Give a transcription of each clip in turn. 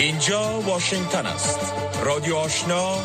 اینجا واشنگتن است. رادیو آشنا،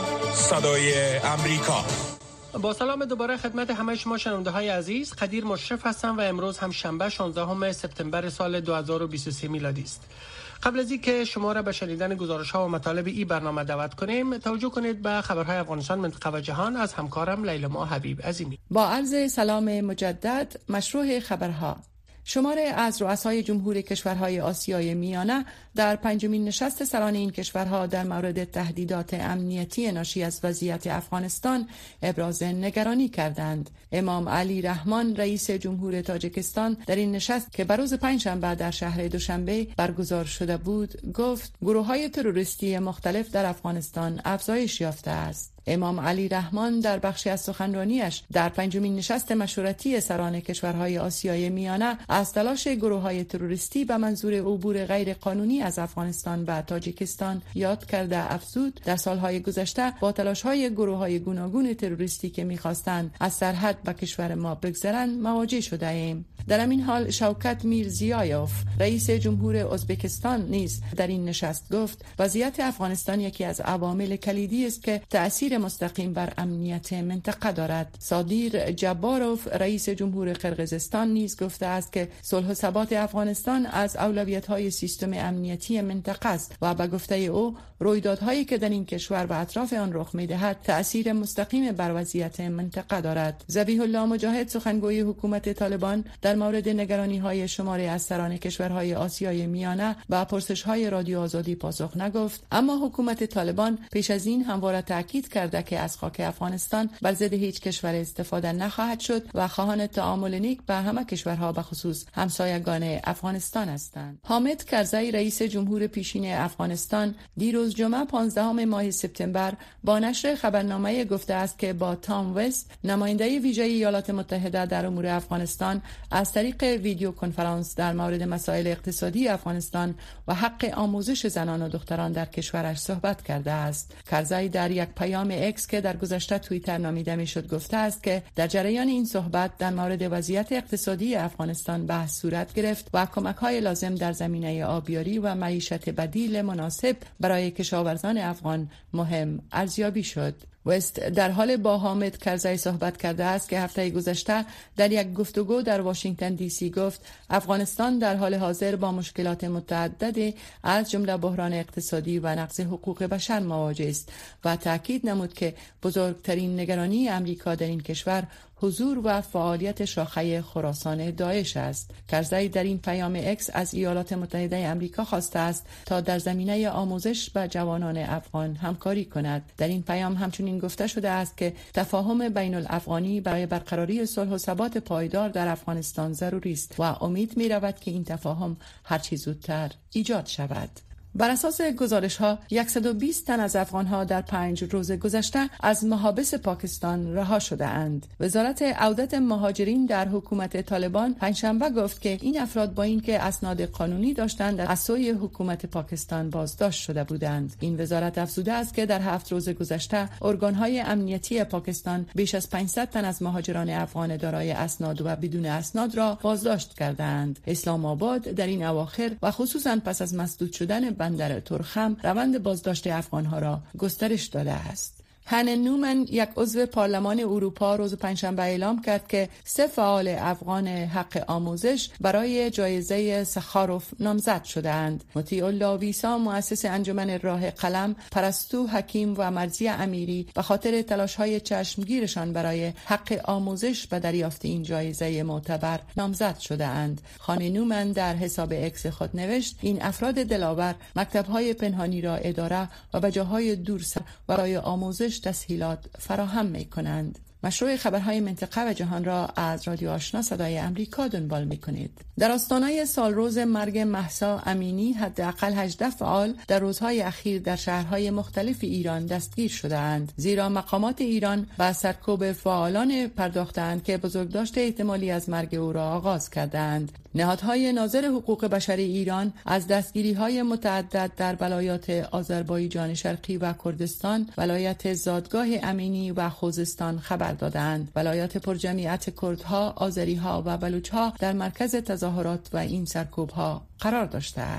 صدای امریکا. با سلام دوباره خدمت همه شما شنونده های عزیز. قدیر مشرف هستم و امروز هم شنبه 16 سپتامبر سال 2023 میلادی است. قبل از اینکه شما را به شنیدن گزارش ها و مطالب این برنامه دعوت کنیم، توجه کنید به خبرهای افغانستان، منطقه و جهان از همکارم لیلا حبیب عظیمی. با عرض سلام مجدد، مشروع خبرها. شماره از رؤسای جمهور کشورهای آسیای میانه در پنجمین نشست سران این کشورها در مورد تهدیدات امنیتی ناشی از وضعیت افغانستان ابراز نگرانی کردند. امام علی رحمان رئیس جمهور تاجیکستان در این نشست که بر روز پنجشنبه در شهر دوشنبه برگزار شده بود گفت گروه‌های تروریستی مختلف در افغانستان افزایش یافته است. امام علی رحمان در بخشی از سخنرانیش در پنجمین نشست مشورتی سران کشورهای آسیای میانه از تلاش گروه‌های تروریستی به منظور عبور غیر قانونی از افغانستان و تاجیکستان یاد کرده افزود در سالهای گذشته با تلاش‌های گروه‌های گوناگون تروریستی که می‌خواستند از سرحد به کشور ما بگذرند مواجه شده ایم. در همین حال شوکت میرزیایوف رئیس جمهور ازبکستان نیز در این نشست گفت وضعیت افغانستان یکی از عوامل کلیدی است که تأثیر مستقیم بر امنیت منطقه دارد. صادیر جباروف رئیس جمهور قرقیزستان نیز گفته است که صلح و ثبات افغانستان از اولویت‌های سیستم امنیتی منطقه است و به گفته او رویدادهایی که در این کشور و اطراف آن رخ می‌دهد تأثیر مستقیم بر وضعیت منطقه دارد. ذبیح الله مجاهد سخنگوی حکومت طالبان در مورد نگرانی‌های شماری از سران کشورهای آسیای میانه و پرسش‌های رادیو آزادی پاسخ نگفت، اما حکومت طالبان پیش از این همواره تاکید کرده که از خاک افغانستان بر ضد هیچ کشور استفاده نخواهد شد و خواهان تعامل نیک با همه کشورها به خصوص همسایگان افغانستان هستند. حامد کرزی رئیس جمهور پیشین افغانستان دیروز جمعه 15 ماه سپتامبر با نشر خبرنامه گفته است که با تام وست نماینده ویژه ایالات متحده در امور افغانستان از طریق ویدیو کنفرانس در مورد مسائل اقتصادی افغانستان و حق آموزش زنان و دختران در کشورش صحبت کرده است. کرزی در یک پیام اکس که در گذشته توییتر نامیده میشد گفته است که در جریان این صحبت در مورد وضعیت اقتصادی افغانستان بحث صورت گرفت و کمک‌های لازم در زمینه آبیاری و معیشت بدیل مناسب برای کشاورزان افغان مهم ارزیابی شد. وست در حال با حامد کرزی صحبت کرده است که هفته گذشته در یک گفتگو در واشنگتن دی سی گفت افغانستان در حال حاضر با مشکلات متعددی از جمله بحران اقتصادی و نقض حقوق بشر مواجه است و تاکید نمود که بزرگترین نگرانی امریکا در این کشور حضور و فعالیت شاخه خراسان داعش است. کرزی در این پیام اکس از ایالات متحده آمریکا خواسته است تا در زمینه آموزش به جوانان افغان همکاری کند. در این پیام همچنین گفته شده است که تفاهم بین الافغانی برای برقراری صلح و ثبات پایدار در افغانستان ضروری است و امید می رود که این تفاهم هرچه زودتر ایجاد شود. بر اساس گزارش‌ها 120 تن از افغان‌ها در 5 روز گذشته از محابس پاکستان رها شده اند. وزارت عودت مهاجرین در حکومت طالبان پنجشنبه گفت که این افراد با اینکه اسناد قانونی داشتند از سوی حکومت پاکستان بازداشت شده بودند. این وزارت افزوده است که در 7 روز گذشته ارگان‌های امنیتی پاکستان بیش از 500 تن از مهاجران افغان دارای اسناد و بدون اسناد را بازداشت کردند. اسلام آباد در این اواخر و خصوصاً پس از مسدود شدن بندر ترخم روند بازداشت افغان‌ها را گسترش داده است. هن نومن یک عضو پارلمان اروپا روز پنجشنبه اعلام کرد که 3 فعال افغان حق آموزش برای جایزه سخاروف نامزد شده‌اند. مطیع الله ویسا مؤسس انجمن راه قلم، پرستو حکیم و مرزی امیری به خاطر تلاش‌های چشمگیرشان برای حق آموزش به دریافت این جایزه معتبر نامزد شده‌اند. خانم نومن در حساب اکس خود نوشت این افراد دلاور مکتب‌های پنهانی را اداره و به جاهای دور برای آموزش تسهیلات فراهم می‌کنند. مشروع خبرهای منطقه و جهان را از رادیو آشنا صدای امریکا دنبال می‌کنید. در آستانه سالروز مرگ مهسا امینی حداقل 18 فعال در روزهای اخیر در شهرهای مختلف ایران دستگیر شده‌اند، زیرا مقامات ایران به سرکوب فعالان پرداختند که بزرگداشت احتمالی از مرگ او را آغاز کردند. نهادهای ناظر حقوق بشر ایران از دستگیری‌های متعدد در ولایات آذربایجان شرقی و کردستان، ولایت زادگاه امینی و خوزستان خبر دادند. ولایات پرجمعیت کردها، آذریها و بلوچها در مرکز تظاهرات و این سرکوب‌ها قرار داشته است.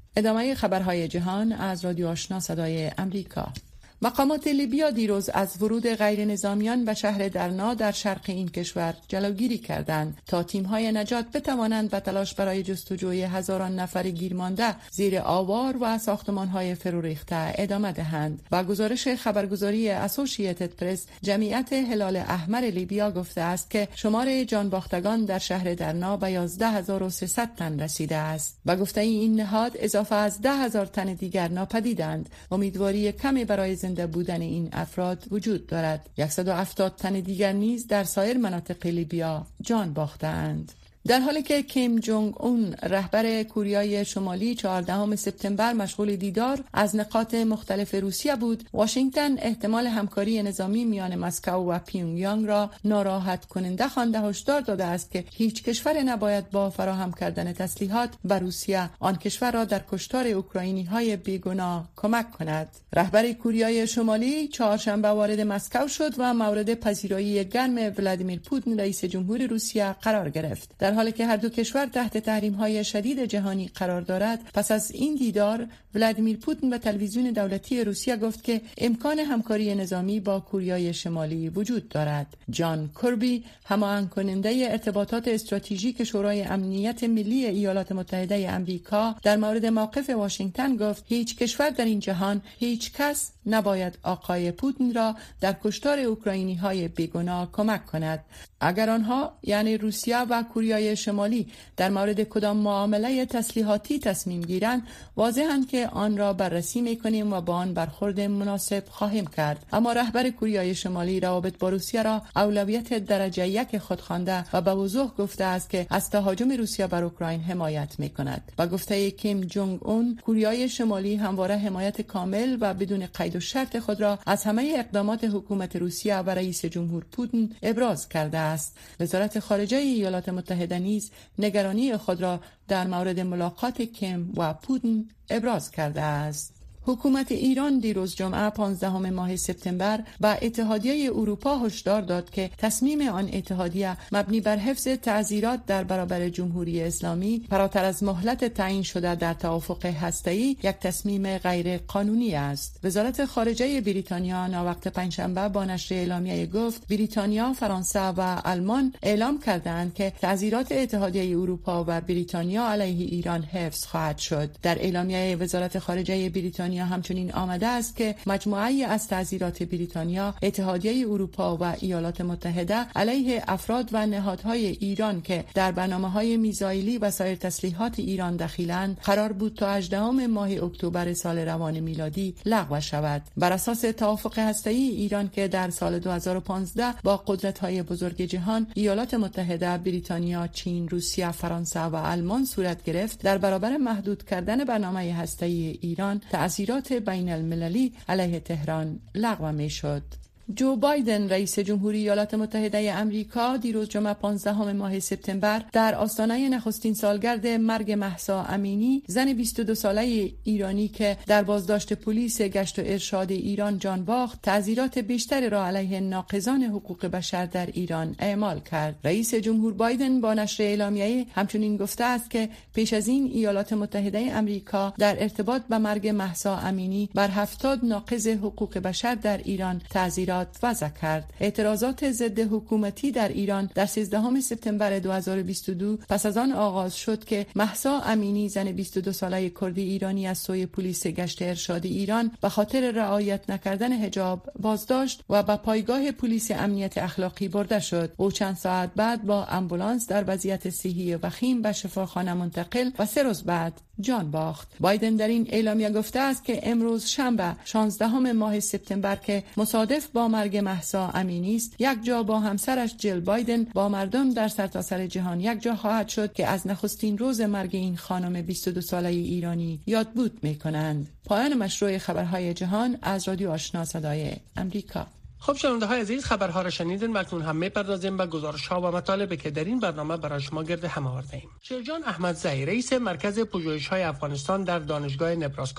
ادامه خبرهای جهان از رادیو آشنا صدای امریکا. مقامات لیبیا دیروز از ورود غیر نظامیان به شهر درنا در شرق این کشور جلوگیری کردند تا تیم‌های نجات بتوانند به تلاش برای جستجوی هزاران نفر گیرمانده زیر آوار و ساختمان‌های فرو ریخته ادامه دهند. با گزارش خبرگزاری اسوسییتد پرس، جمعیت هلال احمر لیبیا گفته است که شمار جانباختگان در شهر درنا به 11300 تن رسیده است. با گفته این نهاد اضافه از 10000 تن دیگر ناپدیدند. امیدواری کمی برای زنده بودن این افراد وجود دارد. 170 تن دیگر نیز در سایر مناطق لیبیا جان باختند. در حالی که کیم جونگ اون رهبر کوریای شمالی 14 سپتامبر مشغول دیدار از نقاط مختلف روسیه بود، واشنگتن احتمال همکاری نظامی میان مسکو و پیونگیانگ را ناراحت کننده خوانده هشدار داده است که هیچ کشور نباید با فراهم کردن تسلیحات به روسیه آن کشور را در کشتار اوکراینی‌های بیگناه کمک کند. رهبر کوریای شمالی چهارشنبه وارد مسکو شد و مورد پذیرایی گرم ولادیمیر پوتین رئیس جمهور روسیه قرار گرفت. در حالی که هر دو کشور تحت تحریم‌های شدید جهانی قرار دارد، پس از این دیدار ولادیمیر پوتین به تلویزیون دولتی روسیه گفت که امکان همکاری نظامی با کوریای شمالی وجود دارد. جان کربی، هماهنگ کننده ارتباطات استراتژیک شورای امنیت ملی ایالات متحده آمریکا، در مورد موقف واشنگتن گفت هیچ کشور در این جهان، هیچ کس نباید آقای پوتین را در کشتار اوکراینی‌های بیگناه کمک کند. اگر آنها یعنی روسیه و کوریای شمالی در مورد کدام معامله تسلیحاتی تصمیم گیرند، واضحاً که آن را بررسی می‌کنیم و با آن برخورد مناسب خواهیم کرد. اما رهبر کوریای شمالی روابط با روسیه را اولویت درجه 1 خود خوانده و به وضوح گفته است که از تهاجم روسیه بر اوکراین حمایت می‌کند. با گفته کیم جونگ اون، کوریای شمالی همواره حمایت کامل و بدون قید و شرط خود را از همه اقدامات حکومت روسیه و رئیس جمهور پوتین ابراز کرده است. وزارت خارجه ایالات متحده نیز نگرانی خود را در مورد ملاقات کیم و پوتین ابراز کرده است. حکومت ایران دیروز جمعه 15 ماه سپتامبر به اتحادیه اروپا هشدار داد که تصمیم آن اتحادیه مبنی بر حفظ تعزیرات در برابر جمهوری اسلامی فراتر از مهلت تعیین شده در توافق هسته‌ای یک تصمیم غیر قانونی است. وزارت خارجه بریتانیا ناوقت پنجشنبه با نشر اعلامیه گفت بریتانیا، فرانسه و آلمان اعلام کردند که تعزیرات اتحادیه اروپا و بریتانیا علیه ایران حفظ خواهد شد. در اعلامیه وزارت خارجه بریتانیا همچنین آمده است که مجموعه‌ای از تعزیرات بریتانیا، اتحادیه اروپا و ایالات متحده علیه افراد و نهادهای ایران که در برنامه‌های میزایلی و سایر تسلیحات ایران دخیلند، قرار بود تا 18 ماه اکتبر سال روان میلادی لغو شود. بر اساس توافق هسته‌ای ایران که در سال 2015 با قدرت‌های بزرگ جهان ایالات متحده، بریتانیا، چین، روسیه، فرانسه و آلمان صورت گرفت، در برابر محدود کردن برنامه هسته‌ای ایران تعزیرات بین المللی علیه تهران لغو می شد. جو بایدن رئیس جمهوری ایالات متحده آمریکا دیروز جمعه 15 ماه سپتامبر در آستانه نخستین سالگرد مرگ مهسا امینی، زن 22 ساله ایرانی که در بازداشت پلیس گشت و ارشاد ایران جان باخت، تعزیرات بیشتری را علیه ناقضان حقوق بشر در ایران اعمال کرد. رئیس جمهور بایدن با نشر اعلامیه همچنین گفته است که پیش از این ایالات متحده آمریکا در ارتباط با مرگ مهسا امینی بر 70 ناقض حقوق بشر در ایران تعزیرات وضع کرد. اعتراضات ضد حکومتی در ایران در 13 سپتامبر 2022 پس از آن آغاز شد که مهسا امینی، زن 22 ساله کردی ایرانی از سوی پلیس گشت ارشاد ایران به خاطر رعایت نکردن حجاب بازداشت و به پایگاه پلیس امنیت اخلاقی برده شد. او چند ساعت بعد با آمبولانس در وضعیت صحی وخیم به شفاخانه منتقل و 3 روز بعد جان باخت. بایدن در این اعلامیه گفته است که امروز شنبه 16 ماه سپتامبر که مصادف با مرگ مهسا امینی است، یک جا با همسرش جل بایدن با مردم در سرتاسر جهان یک جا خواهد شد که از نخستین روز مرگ این خانم 22 ساله ایرانی یادبود می‌کنند. پایان مشروع خبرهای جهان از رادیو آشنا صدای امریکا. خب شنونده‌های عزیز، خبرها را شنیدین. اکنون هم می‌پردازیم به گزارش‌ها و مطالبی که در این برنامه برای شما گرد هم آورده‌ایم. شیرجان احمدزی، رئیس مرکز پژوهش‌های افغانستان در دانشگاه نبراسکا،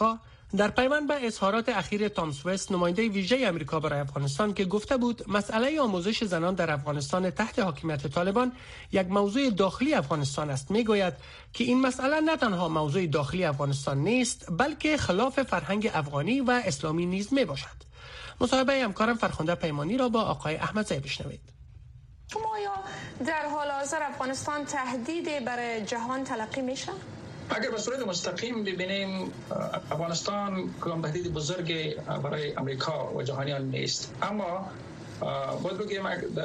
در پیوند به اظهارات اخیر تام سویست، نماینده ویژه آمریکا برای افغانستان که گفته بود مسئله آموزش زنان در افغانستان تحت حاکمیت طالبان یک موضوع داخلی افغانستان است، میگوید که این مسئله نه تنها موضوع داخلی افغانستان نیست بلکه خلاف فرهنگ افغانی و اسلامی نیز میباشد. مصاحبه همکارم فرخنده پیمانی را با آقای احمدزی بشنوید. شما یا در حال حاضر افغانستان تهدید برای جهان تلقی میشه؟ اگر به صورت مستقیم ببینیم افغانستان کدام تهدید بزرگی برای امریکا و جهانیان نیست، اما باید بگیم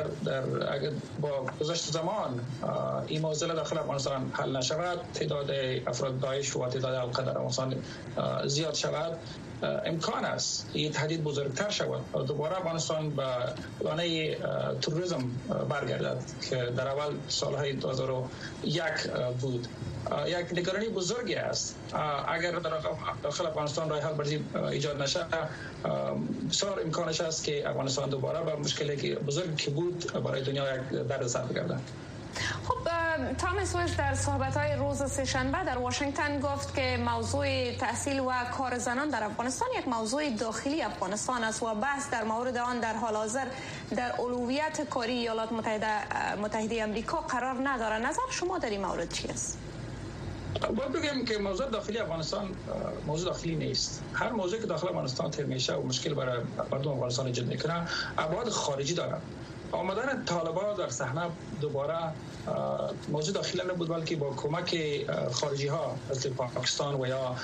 اگر با گذشت زمان این موضوع داخل افغانستان حل نشود، تعداد افراد داعش و تعداد القاعده در افغانستان زیاد شود، امکان است این تهدید بزرگتر شود و دوباره افغانستان به لانه تروریسم برگردد که در اول سالهای 2001 بود. یک نگرانی بزرگی است. اگر داخل افغانستان راه حل برای ایجاد نشه، بسیار امکانش است که افغانستان دوباره به مشکلی که بزرگی که بود برای دنیا یک دردسر بگردد. خب تام سویست در صحبت‌های روز سه‌شنبه در واشنگتن گفت که موضوع تحصیل و کار زنان در افغانستان یک موضوع داخلی افغانستان است و بحث در مورد آن در حال حاضر در اولویت کاری ایالات متحده آمریکا قرار ندارد. نظر شما در این مورد چی است؟ باید بگم که موضوع داخلی افغانستان موضوع داخلی نیست. هر موضوعی که داخل افغانستان تر میشه و مشکل برای مردم افغانستان ایجاد میکنه، ابعاد خارجی داره. آمدن طالبان در صحنه دوباره موضوع داخلی نبود، بلکه با کمک خارجی ها مثل پاکستان و یا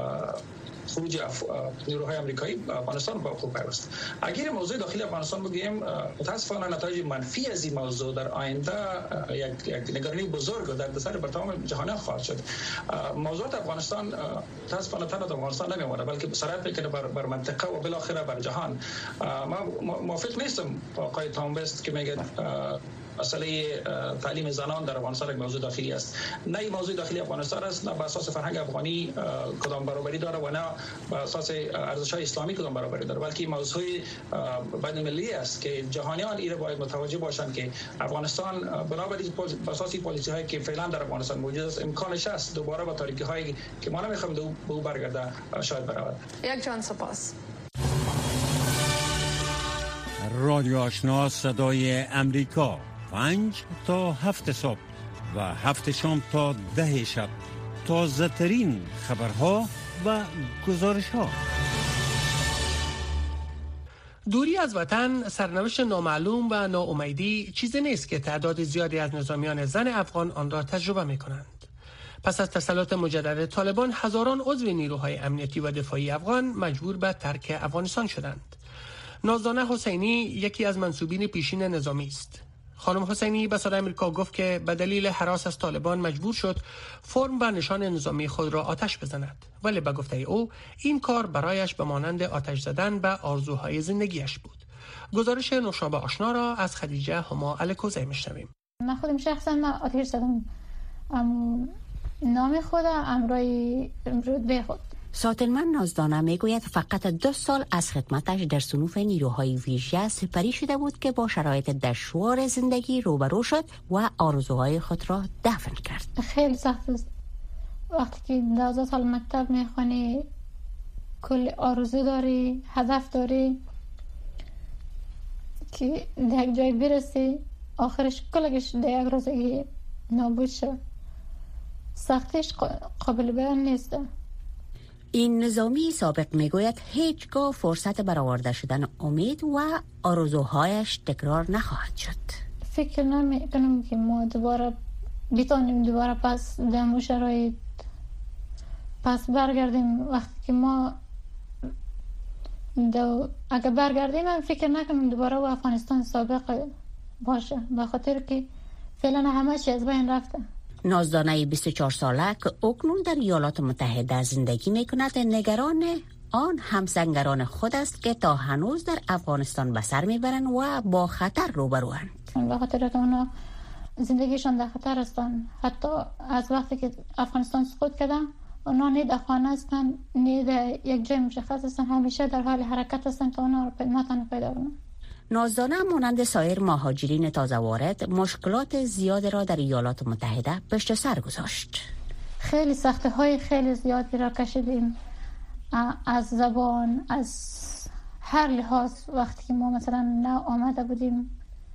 خروج نیروهای آمریکایی افغانستان با خود پیوست. اگر موضوع داخلی افغانستان بگیم، متاسفانه نتایج منفی از این موضوع در آینده یک نگرانی بزرگ در دسترس بر تمام جهان خواهد شد. موضوع افغانستان متاسفانه تنها افغانستان نمیمونه، بلکه سرایت میکنه بر منطقه و بالاخره بر جهان. ما موافق نیستم آقای تام سویست که میگه مسئله تعلیم زنان در افغانستان یک موضوع داخلی است. نه این موضوع داخلی افغانستان است، نه به اساس فرهنگ افغانی کدام برابری داره و نه به اساس ارزش‌های اسلامی کدام برابری داره، بلکه موضوع بین‌المللی است که جهانیان این را باید متوجه باشند که افغانستان بنابراین به اساس پالیسی‌هایی که فعلا در افغانستان موجود است امکانش است دوباره با تاریکی‌هایی که ما نمی‌خوایم به او برگرده شاید برود. یک جان سپاس. رادیو آشنا صدای امریکا 5 تا 7 صبح و 7 شام تا 10 شب، تازه ترین خبرها و گزارش ها. دوری از وطن، سرنوشت نامعلوم و ناامیدی چیزی نیست که تعداد زیادی از نظامیان زن افغان آن را تجربه می کنند. پس از تسلط مجدد طالبان، هزاران عضو نیروهای امنیتی و دفاعی افغان مجبور به ترک افغانستان شدند. نازدانه حسینی یکی از منصوبین پیشین نظامی است. خانم حسینی به صدای آمریکا گفت که به دلیل هراس از طالبان مجبور شد فرم و نشان نظامی خود را آتش بزند، ولی به گفته او این کار برایش به مانند آتش زدن به آرزوهای زندگیش بود. گزارش نوشابه آشنا را از خدیجه هما الکوزی میشنویم. من خودم شخصا آتش زدم، نام خودم امرای رتبه خود. ساتلمن نازدانه میگوید فقط 2 سال از خدمتش در صنوف نیروهای ویژه سپری شده بود که با شرایط دشوار زندگی روبرو شد و آرزوهای خود را دفن کرد. خیلی سخت است وقتی که 12 سال مکتب میخونی، کل آرزو داری، هدف داری که در یک جای برسی، آخرش کلش در یک روزی نابود شد. سختیش قابل بیان نیست. این نظامی سابق میگوید هیچگاه فرصت برآورده شدن امید و آرزوهایش تکرار نخواهد شد. فکر نمی کنم که ما دوباره بتونیم دوباره پس در شرایط پس برگردیم. وقتی که ما اگر برگردیم من فکر نکنم دوباره و افغانستان سابق باشه، به خاطر که فعلا همه چی از بین رفته. نازدانه 24 ساله که اکنون در ایالات متحده زندگی میکند نگران آن همسنگران خود است که تا هنوز در افغانستان به سر میبرند و با خطر روبروند. به خاطر که اونا زندگیشان در خطر هستند. حتی از وقتی که افغانستان سقوط کردن اونا نه در خانه هستند نه در یک جای مشخص هستند، همیشه در حال حرکت هستند تا اونا رو نتونن پیدا کنن. نازدانه مانند سایر مهاجرین تازه وارد مشکلات زیاد را در ایالات متحده پشت سر گذاشت. خیلی سختی های خیلی زیادی را کشیدیم. از زبان، از هر لحاظ. وقتی که ما مثلا نه آمده بودیم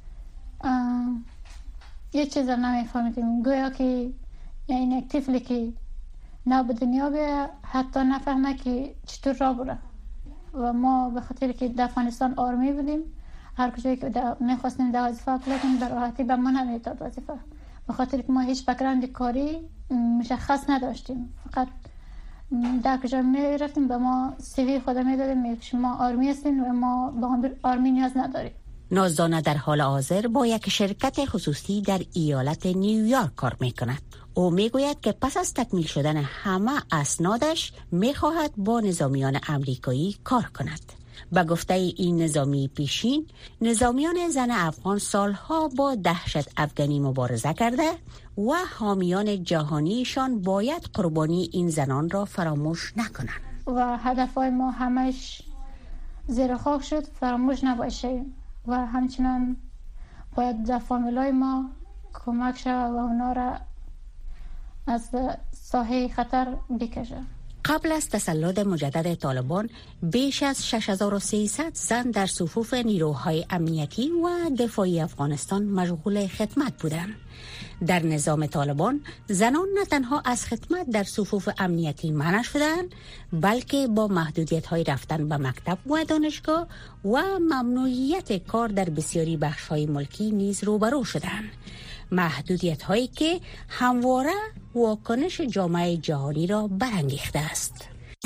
یه چیز رو نمیفهمیدیم، گویا که یعنی یک طفلی که نه به دنیا بیه حتی نفهمه که چطور را بره. و ما به خاطر که در افغانستان آرمی بودیم، هر کجایی که میخواستیم در وظیفه کنیم در راحتی به ما نمیداد وظیفه، به خاطر که ما هیچ بک‌گراند کاری مشخص نداشتیم. فقط در کجا میرفتیم به ما سیوی خود میدادیم شما آرمی هستین و ما به آرمی نیاز نداریم. نازدانه در حال حاضر با یک شرکت خصوصی در ایالت نیویورک کار میکند. او میگوید که پس از تکمیل شدن همه اسنادش میخواهد با نظامیان امریکایی کار کند. به گفته این نظامی پیشین، نظامیان زن افغان سالها با دهشت افغانی مبارزه کرده و حامیان جهانیشان باید قربانی این زنان را فراموش نکنند. و هدفهای ما همش زیر خاک شد، فراموش نباشه. و همچنان باید در فامیلای ما کمک شود و اونا را از ساحه خطر بکشه. قبل از تسلط مجدد طالبان بیش از 6300 زن در صفوف نیروهای امنیتی و دفاعی افغانستان مشغول خدمت بودند. در نظام طالبان زنان نه تنها از خدمت در صفوف امنیتی منع شدند، بلکه با محدودیت‌های رفتن به مکتب و دانشگاه و ممنوعیت کار در بسیاری بخش‌های ملکی نیز روبرو شدند. محدودیت‌هایی که همواره واکنش جامعه جهانی را برانگیخته است.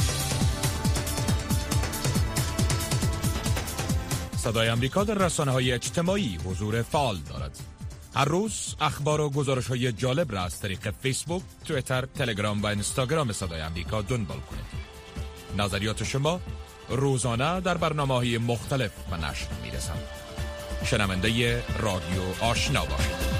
صدای آمریکا در رسانه‌های اجتماعی حضور فعال دارد. هر روز اخبار و گزارش‌های جالب را از طریق فیسبوک، توییتر، تلگرام و اینستاگرام صدای آمریکا دنبال کنید. نظریات شما روزانه در برنامه‌های مختلف به نشر می‌رسند. شنونده رادیو آشنا باشید.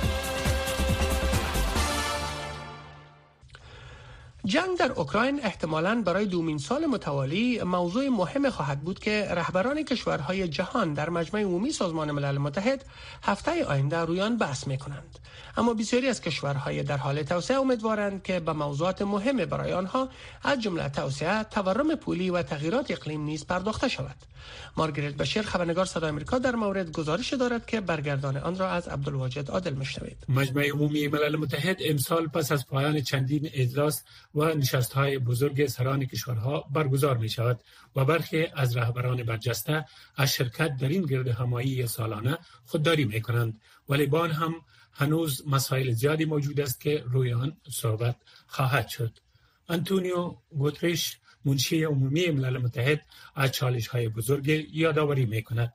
جنگ در اوکراین احتمالاً برای دومین سال متوالی موضوع مهم خواهد بود که رهبران کشورهای جهان در مجمع عمومی سازمان ملل متحد هفته آینده روی آن بحث می‌کنند. اما بسیاری از کشورهای در حال توسعه امیدوارند که به موضوعات مهم برای آنها از جمله توسعه، تورم پولی و تغییرات اقلیم نیز پرداخته شود. مارگریت بشیر خبرنگار صدای آمریکا در مورد گزارش دارد که برگردان آن را از عبدالواجد عادل میشنوید. مجمع عمومی ملل متحد امسال پس از پایان چندین اجلاس و نشست‌های بزرگ سران کشورها برگزار می‌شود و برخی از رهبران برجسته از شرکت در این گرد همایی سالانه خودداری می‌کنند، ولی با آن هم هنوز مسائل زیادی موجود است که روی آن صحبت خواهد شد. آنتونیو گوتریش منشی عمومی ملل متحد از چالش‌های بزرگ یادآوری می‌کند.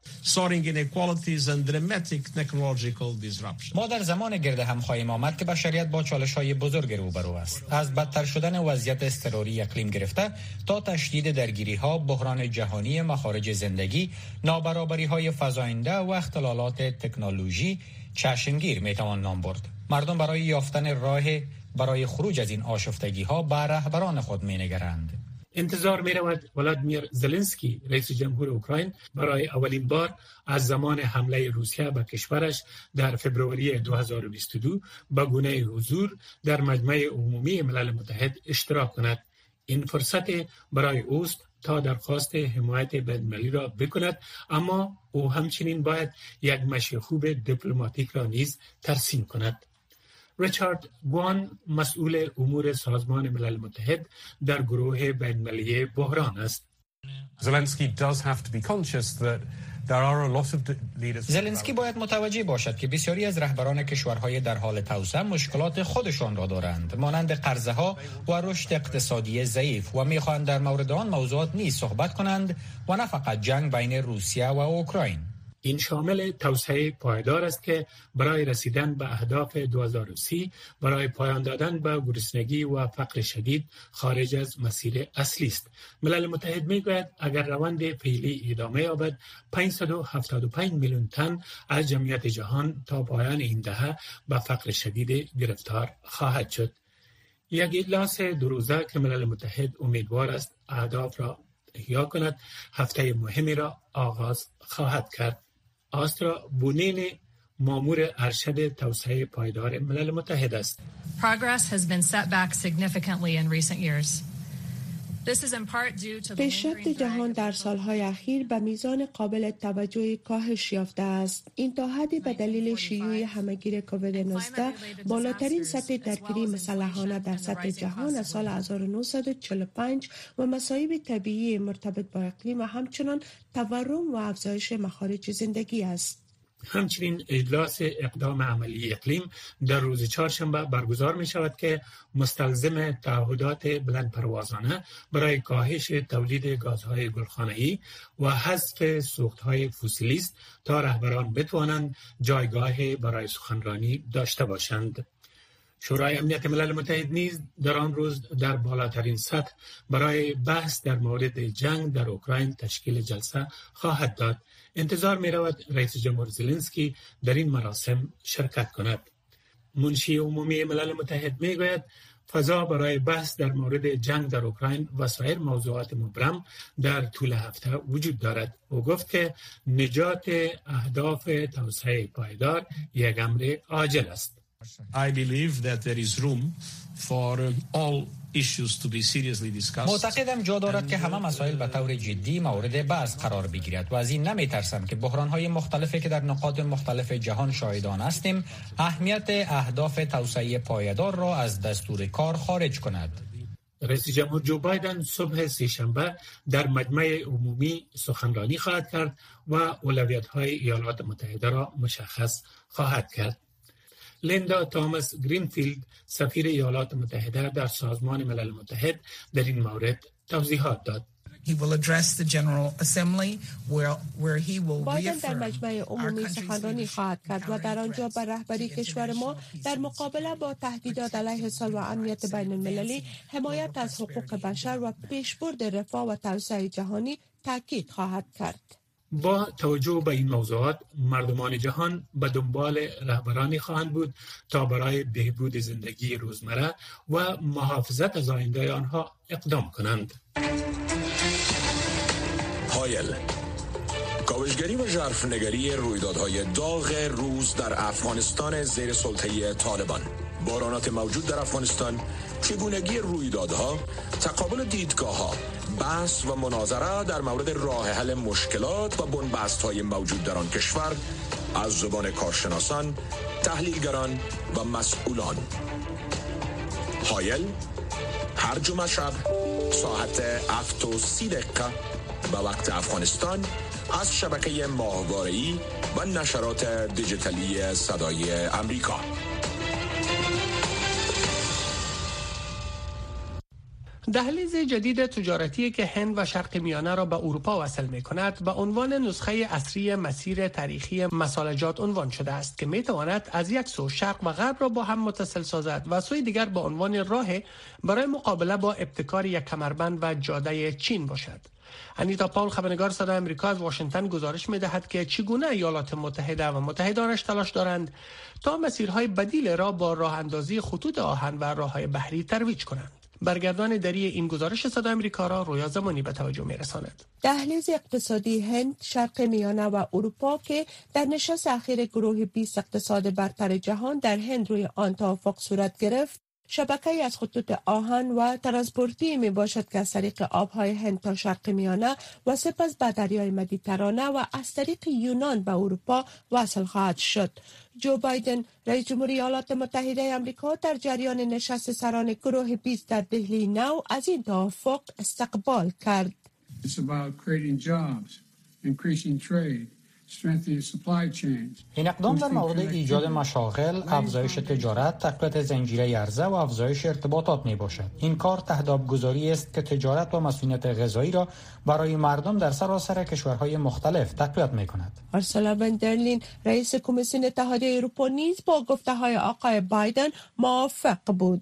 ما در زمان گرد هم خواهیم آمد که بشریت با چالش‌های بزرگ روبرو است. از بدتر شدن وضعیت اضطراری اقلیم گرفته تا تشدید درگیری‌ها، بحران جهانی مخارج زندگی، نابرابری‌های فزاینده و اختلالات تکنولوژی چشمگیر میتوان نام برد. مردم برای یافتن راه برای خروج از این آشفتگی‌ها به رهبران خود می‌نگرند. انتظار می‌رود ولادیمیر زلنسکی رئیس جمهور اوکراین برای اولین بار از زمان حمله روسیه به کشورش در فوریه 2022 به گونه حضور در مجمع عمومی ملل متحد اشتراک کند. این فرصت برای اوست تا درخواست حمایت بین‌المللی را بکند، اما او همچنین باید یک مشی خوب دیپلماتیک را نیز ترسیم کند. ریچارد گوان مسئول امور سازمان ملل متحد در گروه بین‌المللی بحران است. زلنسکی باید متوجه باشد که بسیاری از رهبران کشورهای در حال توسعه مشکلات خودشان را دارند، مانند قرضه‌ها و رشد اقتصادی ضعیف، و می‌خواهند در مورد آن موضوعات نیز صحبت کنند و نه فقط جنگ بین روسیه و اوکراین. این شامل توسعه پایدار است که برای رسیدن به اهداف 2030 برای پایان دادن به گرسنگی و فقر شدید خارج از مسیر اصلی است. ملل متحد میگوید اگر روند فعلی ادامه یابد 575 میلیون تن از جمعیت جهان تا پایان این دهه به فقر شدید گرفتار خواهد شد. یک اجلاس دو روزه که ملل متحد امیدوار است اهداف را احیا کند هفته مهمی را آغاز خواهد کرد. آسترا بونین مامور ارشد توسعه پایدار ملل متحد است. Progress has been set back significantly in recent years. پیشرفت جهان در سالهای اخیر به میزان قابل توجهی کاهش یافته است. این تا حدی به دلیل شیوع همهگیر کووید 19 بالاترین سطح درگیری مسلحانه در سطح جهان از سال 1945 و مصائب طبیعی مرتبط با اقلیم و همچنان تورم و افزایش مخارج زندگی است. همچنین اجلاس اقدام عملی اقلیم در روز چهارشنبه برگزار می شود که مستلزم تعهدات بلند پروازانه برای کاهش تولید گازهای گلخانه‌ای و حذف سوختهای فسیلی است تا رهبران بتوانند جایگاه برای سخنرانی داشته باشند. شورای امنیت ملل متحد نیز در آن روز در بالاترین سطح برای بحث در مورد جنگ در اوکراین تشکیل جلسه خواهد داد. انتظار می رود رئیس جمهور زلنسکی در این مراسم شرکت کند. منشی عمومی ملل متحد می گوید فضا برای بحث در مورد جنگ در اوکراین و سایر موضوعات مبرم در طول هفته وجود دارد. او گفت که نجات اهداف توسعه پایدار یک امر عاجل است. I believe that there is room for all issues to be seriously discussed. معتقدم جا دارد که همه مسائل به طور جدی مورد بحث قرار بگیرد و از این نمی‌ترسم که بحران‌های مختلفی که در نقاط مختلف جهان شاهدان هستیم اهمیت اهداف توسعه پایدار را از دستور کار خارج کند. رئیس جمهور جو بایدن صبح سه‌شنبه در مجمع عمومی سخنرانی خواهد کرد و اولویت‌های ایالات متحده را مشخص خواهد کرد. لیندا تامس گرینفیلد سفیر ایالات متحده در سازمان ملل متحد در این مورد توضیحات داد. بایدن در مجمع عمومی سخنرانی خواهد کرد و در آنجا بر رهبری کشور ما در مقابله با تهدیدات علیه صلح و امنیت بین المللی، حمایت از حقوق بشر و پیشبرد رفاه و توسعه جهانی تاکید خواهد کرد. با توجه به این موضوعات مردمان جهان به دنبال رهبرانی خواهند بود تا برای بهبود زندگی روزمره و محافظت از آینده آنها اقدام کنند. هایل، کاوشگری و ژرفنگری رویدادهای داغ روز در افغانستان زیر سلطه طالبان، بحرانات موجود در افغانستان، چگونگی رویدادها، تقابل دیدگاه‌ها، بحث و مناظره در مورد راه حل مشکلات و بنبست‌های موجود در آن کشور از زبان کارشناسان، تحلیلگران و مسئولان. هایل هر جمعه شب ساعت 7:30 به وقت افغانستان از شبکه ماهواره‌ای و نشرات دیجیتالی صدای امریکا. دهلیز جدید تجارتی که هند و شرق میانه را به اروپا وصل می کند به عنوان نسخه اصلی مسیر تاریخی مسالجات عنوان شده است که می تواند از یک سو شرق و غرب را با هم متصل سازد و سوی دیگر به عنوان راه برای مقابله با ابتکار یک کمربند و جاده چین باشد. انیتا پاول، خبرنگار صدای آمریکا از واشنگتن، گزارش می دهد که چگونه ایالات متحده و متحدانش تلاش دارند تا مسیرهای بدیل را با راه اندازی خطوط آهن و راههای بحری ترویج کنند. برگردان دری این گزارش صدای آمریکا را رویا زمانی به توجه می‌رساند. دهلیز اقتصادی هند، شرق میانه و اروپا که در نشست اخیر گروه 20 اقتصاد برتر جهان در هند روی آن توافق صورت گرفت، شبکه‌ای از خطوط آهن و ترانسپورتی می باشد که از طریق آبهای هند تا شرق میانه و سپس به دریای مدیترانه و از طریق یونان به اروپا وصل خواهد شد. جو بایدن، رئیس جمهور ایالات متحده آمریکا، در جریان نشست سران گروه 20 در دهلی نو از این توافق استقبال کرد. It's about creating jobs, increasing trade. این اقدام در مورد ایجاد مشاغل، افزایش تجارت، تقویت زنجیره عرضه و افزایش ارتباطات می باشد. این کار تحت آبگذاری است که تجارت و مسئولیت غذایی را برای مردم در سراسر کشورهای مختلف تقویت می کند. ارسولا وان در لین، رئیس کمیسیون اتحادیه اروپا، نیز با گفته‌های آقای بایدن موافق بود.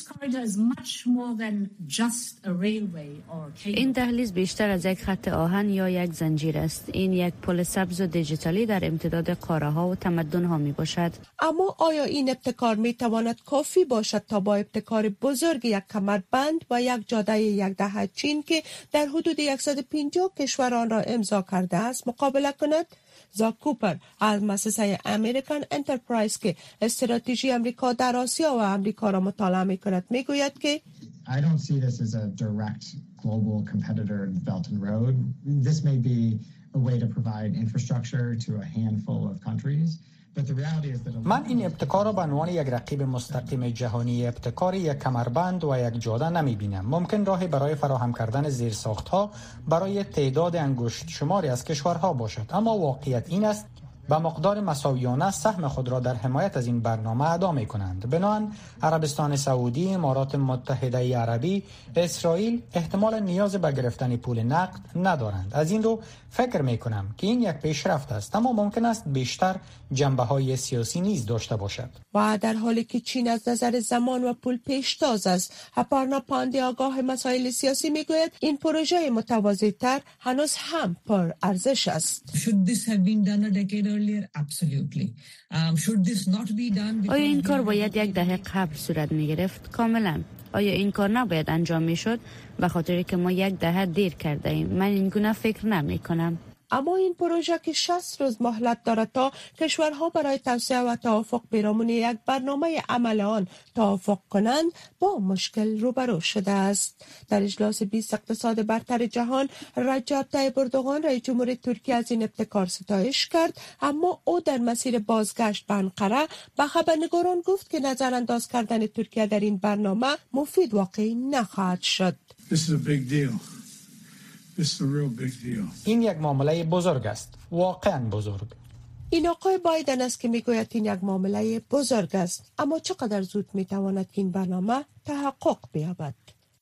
این دهلیز بیشتر از یک خط آهن یا یک زنجیر است. این یک پل سبز و دیجیتالی در امتداد قاره‌ها و تمدن‌ها می باشد. اما آیا این ابتکار می تواند کافی باشد تا با ابتکار بزرگ یک کمربند و یک جاده یک دهه چین که در حدود 150 کشوران را امضا کرده است مقابله کند؟ زاک کوپر از مؤسسه امریکن انترپرایز که استراتژی امریکا در آسیا و امریکا را مطالعه می کند می گوید که global competitor in Belt and Road. This may be a way to provide infrastructure to a handful of countries. من این ابتکار را به عنوان یک رقیب مستقیم جهانی ابتکار یک کمربند و یک جاده نمی بینم. ممکن راهی برای فراهم کردن زیرساختها برای تعداد انگشت شماری از کشورها باشد، اما واقعیت این است به مقدار مساویانه سهم خود را در حمایت از این برنامه ادا می کنند. بنابراین عربستان سعودی، امارات متحده عربی، اسرائیل احتمال نیاز به گرفتن پول نقد ندارند. از این رو فکر می کنم که این یک پیشرفت است، اما ممکن است بیشتر جنبه های سیاسی نیز داشته باشد. و در حالی که چین از نظر زمان و پول پیشتاز است، اپارنا پاندی آگاه مسائل سیاسی می گوید این پروژه متواضع تر هنوز هم پر ارزش است. آیا این کار باید یک دهه قبل صورت می گرفت؟ کاملا. آیا این کار نباید انجام می شد؟ به خاطر که ما یک دهه دیر کرده ایم. من این گونه فکر نمی کنم. اما این پروژه که 60 روز مهلت دارد تا کشورها برای توسعه و توافق پیرامون یک برنامه عمل آن توافق کنند، با مشکل روبرو شده است. در اجلاس 20 اقتصاد برتر جهان، رجب طیب اردوغان رئیس جمهور ترکیه از این ابتکار ستایش کرد، اما او در مسیر بازگشت به انقره به خبرنگاران گفت که نظرانداز کردن ترکیه در این برنامه مفید واقع نخواهد شد. این یک معامله بزرگ است، واقعا بزرگ. این آقای بایدن است که میگوید این یک معامله بزرگ است، اما چقدر زود میتواند این برنامه تحقق بیابد؟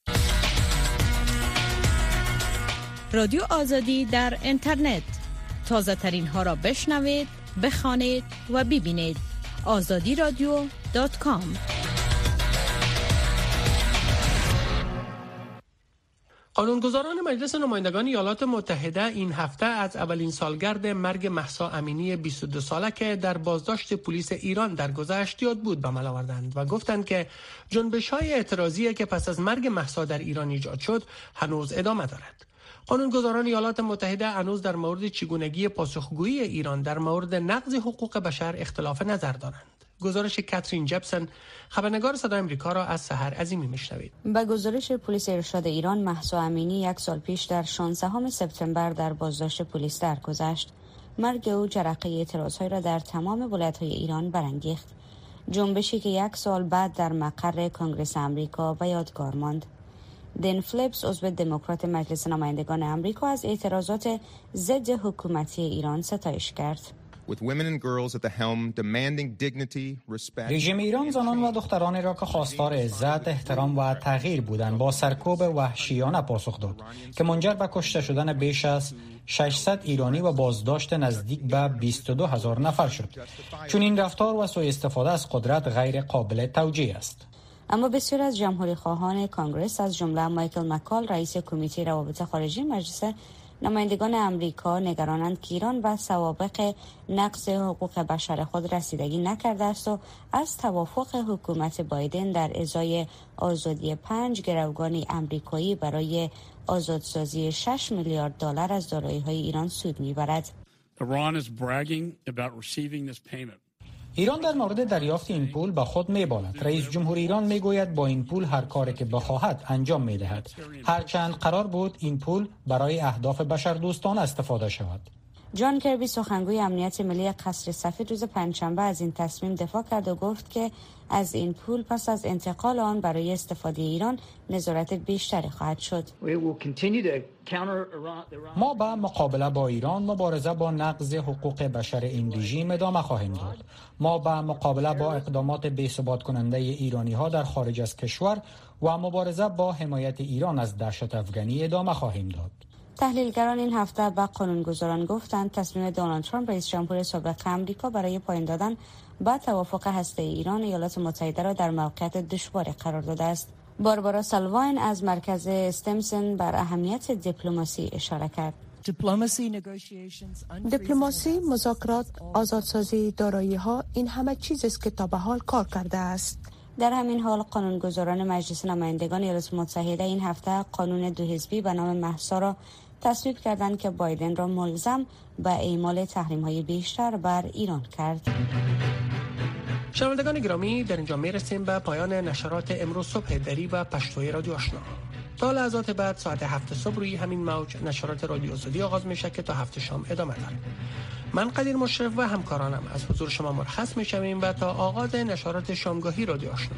رادیو آزادی در اینترنت، تازه ترین ها را بشنوید، بخوانید و ببینید. azadiradio.com. قانونگذاران مجلس نمایندگان ایالات متحده این هفته از اولین سالگرد مرگ مهسا امینی 22 ساله که در بازداشت پلیس ایران درگذشت یاد بود به عمل آوردند و گفتند که جنبش‌های اعتراضی که پس از مرگ مهسا در ایران ایجاد شد هنوز ادامه دارد. قانونگذاران ایالات متحده هنوز در مورد چگونگی پاسخگویی ایران در مورد نقض حقوق بشر اختلاف نظر دارند. گزارش کاترین جپسن، خبرنگار صدای آمریکا را از سحر عظیمی میشنوید. به گزارش پلیس ارشاد ایران، مهسا امینی 1 سال پیش در 16 سپتامبر در بازداشت پلیس درگذشت. مرگ او جرقه اعتراض‌های را در تمام ولایت‌های ایران برانگیخت. جنبشی که 1 سال بعد در مقر کنگره آمریکا به یادگار ماند. دن فلیپس، عضو دموکرات مجلس نمایندگان آمریکا، از اعتراضات ضد حکومتی ایران ستایش کرد. رژیم ایران زنان و دخترانی را که خواستار عزت، احترام و تغییر بودند با سرکوب وحشیانه پاسخ داد که منجر به کشته شدن بیش از 600 ایرانی و بازداشت نزدیک به 22,000 نفر شد. چون این رفتار و سوء استفاده از قدرت غیر قابل توجیه است. اما بسیار از جمهوری خواهان کانگرس، از جمله مایکل مکال، رئیس کمیته روابط خارجی مجلس نمایندگان آمریکا، نگرانند که ایران به سوابق نقض حقوق بشر خود رسیدگی نکرده است و از توافق حکومت بایدن در ازای آزادی 5 گروگان آمریکایی برای آزادسازی 6 میلیارد دلار از دارایی‌های ایران سود می‌برد. ایران در مورد دریافت این پول به خود می‌بالد. رئیس جمهور ایران میگوید با این پول هر کاری که بخواهد انجام می‌دهد، هرچند قرار بود این پول برای اهداف بشردوستانه استفاده شود. جان کربی، سخنگوی امنیت ملی قصر سفید، روز پنجشنبه از این تصمیم دفاع کرد و گفت که از این پول پس از انتقال آن برای استفاده ایران نظارت بیشتری خواهد شد. ما به مقابله با ایران مبارزه با نقض حقوق بشر این رژیم ادامه خواهیم داد. ما به مقابله با اقدامات بی‌ثبات کننده ایرانی ها در خارج از کشور و مبارزه با حمایت ایران از دهشت افغانی ادامه خواهیم داد. تحلیلگران این هفته به قانونگذاران گفتند تصمیم دونالد ترامپ، رئیس جمهور سابق آمریکا، برای پایان دادن به توافق هسته ایران ایالات متحده را در موقعیت دشواری قرار داده است. باربارا سالواین از مرکز استمسن بر اهمیت دیپلماسی اشاره کرد. دیپلماسی، مذاکرات، آزادسازی دارایی‌ها، این همه چیز است که تا به حال کار کرده است. در همین حال قانونگذاران مجلس نمایندگان ایالات متحده این هفته قانون 2 حزبی به نام مهسا را تصویب کردند که بایدن را ملزم به اعمال تحریم‌های بیشتر بر ایران کرد. شنوندگان گرامی، در اینجا میرسیم به پایان نشرات امروز صبح دری و پشتوی رادیو آشنا. تا لحظات بعد ساعت 7 صبح روی همین موج نشرات رادیو آزادی آغاز میشه که تا 7 شام ادامه داره. من قدیر مشرف و همکارانم از حضور شما مرخص میشویم و تا آغاز نشرات شامگاهی رادیو آشنا